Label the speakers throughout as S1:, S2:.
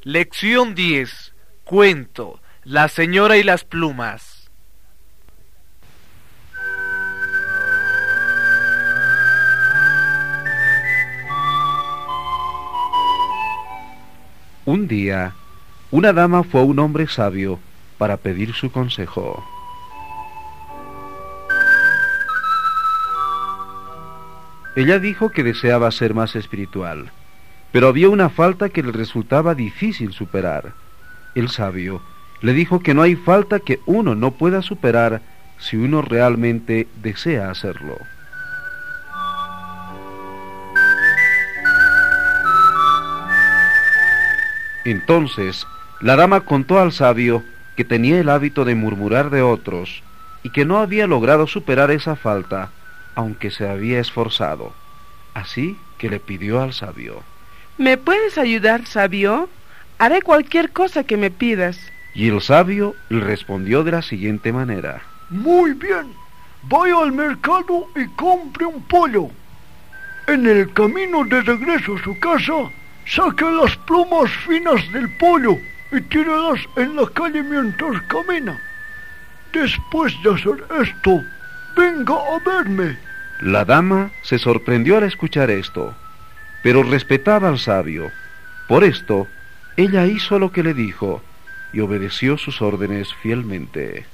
S1: Lección 10. Cuento. La señora y las plumas.
S2: Un día, una dama fue a un hombre sabio para pedir su consejo. Ella dijo que deseaba ser más espiritual, pero había una falta que le resultaba difícil superar. El sabio le dijo que no hay falta que uno no pueda superar si uno realmente desea hacerlo. Entonces, la dama contó al sabio que tenía el hábito de murmurar de otros y que no había logrado superar esa falta, aunque se había esforzado. Así que le pidió al sabio:
S3: ¿Me puedes ayudar, sabio? Haré cualquier cosa que me pidas.
S2: Y el sabio le respondió de la siguiente manera:
S4: Muy bien, vaya al mercado y compre un pollo. En el camino de regreso a su casa, saque las plumas finas del pollo y tírelas en la calle mientras camina. Después de hacer esto, venga a verme.
S2: La dama se sorprendió al escuchar esto, pero respetaba al sabio. Por esto, ella hizo lo que le dijo y obedeció sus órdenes fielmente.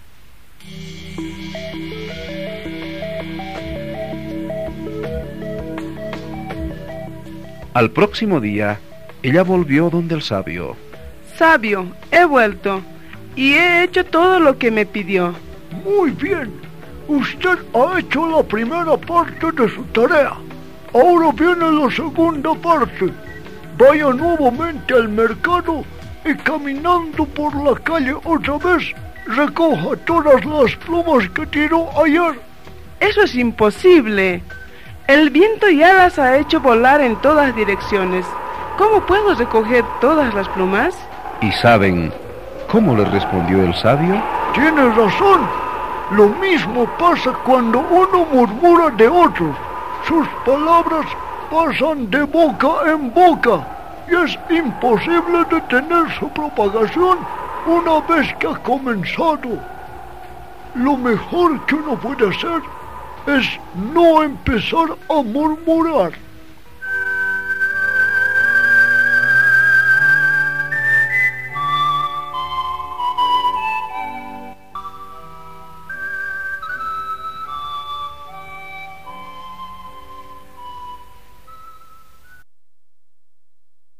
S2: Al próximo día, ella volvió donde el sabio.
S3: Sabio, he vuelto y he hecho todo lo que me pidió.
S4: Muy bien. Usted ha hecho la primera parte de su tarea. Ahora viene la segunda parte. Vaya nuevamente al mercado y caminando por la calle otra vez, recoja todas las plumas que tiró ayer.
S3: Eso es imposible. El viento ya las ha hecho volar en todas direcciones. ¿Cómo puedo recoger todas las plumas?
S2: ¿Y saben cómo le respondió el sabio?
S4: Tiene razón. Lo mismo pasa cuando uno murmura de otros. Sus palabras pasan de boca en boca y es imposible detener su propagación una vez que ha comenzado. Lo mejor que uno puede hacer es no empezar a murmurar.